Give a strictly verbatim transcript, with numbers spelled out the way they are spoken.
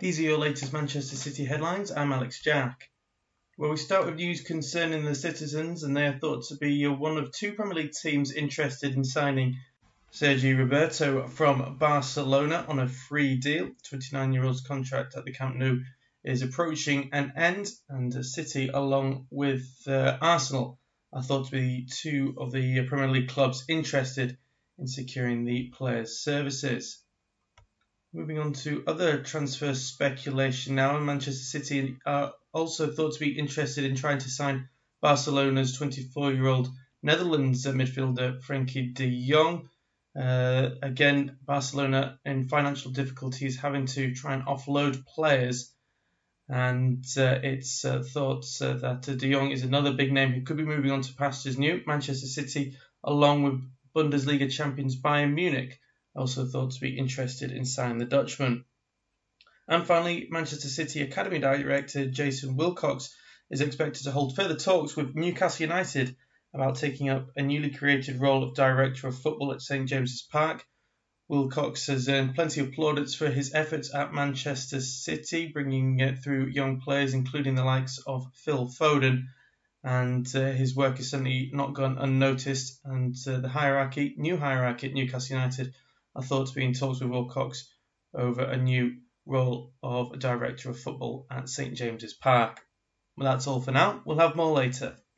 These are your latest Manchester City headlines. I'm Alex Jack. Well, we start with news concerning the Citizens, and they are thought to be one of two Premier League teams interested in signing Sergi Roberto from Barcelona on a free deal. twenty-nine-year-old's contract at the Camp Nou is approaching an end, and City, along with uh, Arsenal, are thought to be two of the Premier League clubs interested in securing the player's services. Moving on to other transfer speculation now, Manchester City are also thought to be interested in trying to sign Barcelona's twenty-four-year-old Netherlands midfielder Frenkie de Jong. Uh, again, Barcelona in financial difficulties, having to try and offload players, and uh, it's uh, thought uh, that uh, de Jong is another big name who could be moving on to pastures new. Manchester City, along with Bundesliga champions Bayern Munich, also thought to be interested in signing the Dutchman. And finally, Manchester City Academy Director Jason Wilcox is expected to hold further talks with Newcastle United about taking up a newly created role of Director of Football at St James's Park. Wilcox has earned plenty of plaudits for his efforts at Manchester City, bringing through young players, including the likes of Phil Foden, and uh, his work has certainly not gone unnoticed. And uh, the hierarchy, new hierarchy at Newcastle United, are thought to be in talks with Wilcox over a new role of Director of Football at St James's Park. Well, that's all for now. We'll have more later.